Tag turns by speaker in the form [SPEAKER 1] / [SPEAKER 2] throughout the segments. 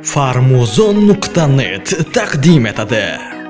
[SPEAKER 1] Farmuzon.net taqdim etadi.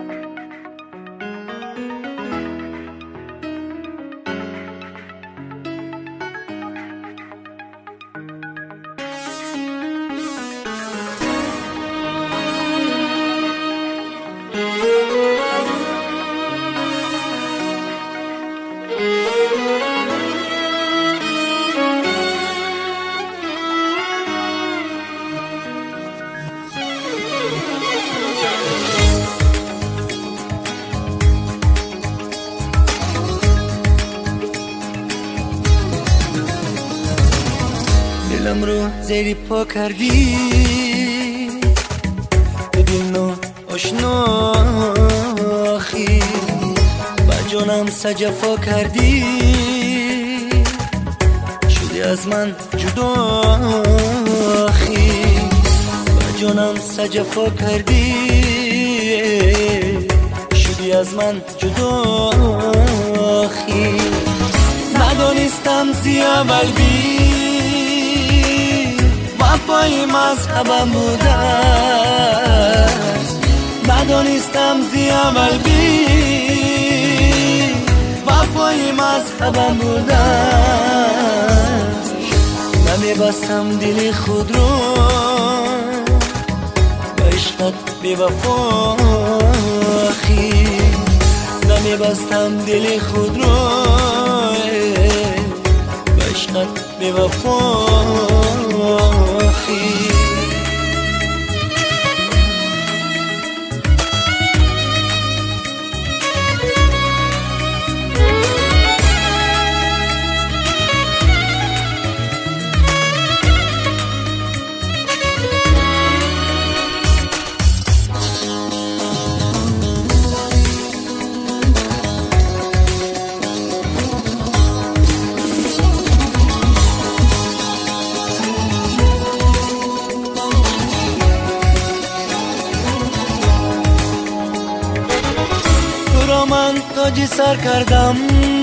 [SPEAKER 2] دلم رو زیر پا کردی، به دل آشناخی بر جانم سجفا کردی، شدی از من جداخی بر جانم سجفا کردی، شدی از من جداخی ندانستم زی اول بی وفای مذهبم بوده، ندانستم زی اول بی وفای مذهبم بوده، نمیبستم دل خود رو به عشقت بی وفا خی، نمیبستم دل خود رو به عشقت بی وفا خی. من تاج سر کردم،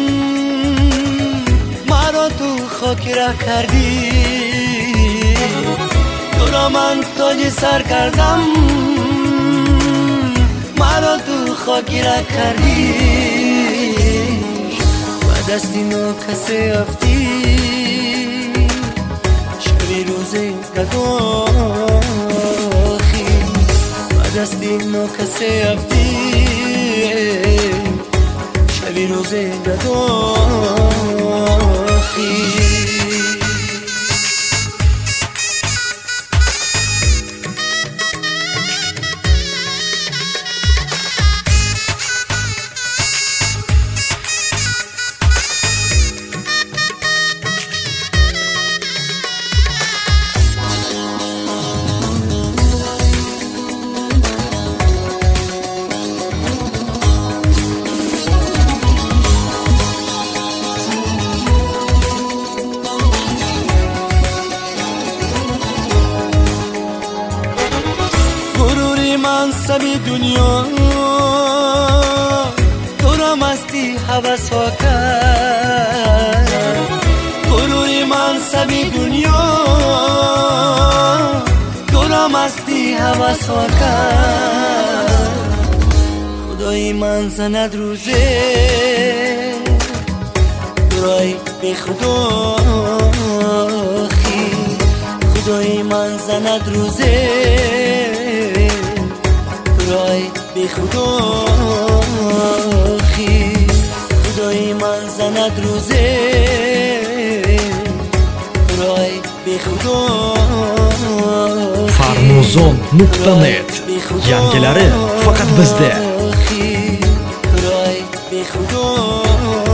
[SPEAKER 2] مرا تو خاک ره کردی، تو را من تاج سر کردم، مرا تو خاک ره کردی، و دستی نو کسی افتی شبی روزی گداخی، و دستی نو کسی افتی شبی روز گداخی. منصبی دنیا تو را مستی حوث ها کرد، غروری منصبی دنیا تو را مستی حوث ها کرد، خدای من زند روزه دورای به خدا خی، خدای من زند روزه رای بی خدا خی، خدای من زند روزه رای بی خدا.
[SPEAKER 1] Farmuzon.net yangilari faqat bizda.
[SPEAKER 2] Rای بی خدا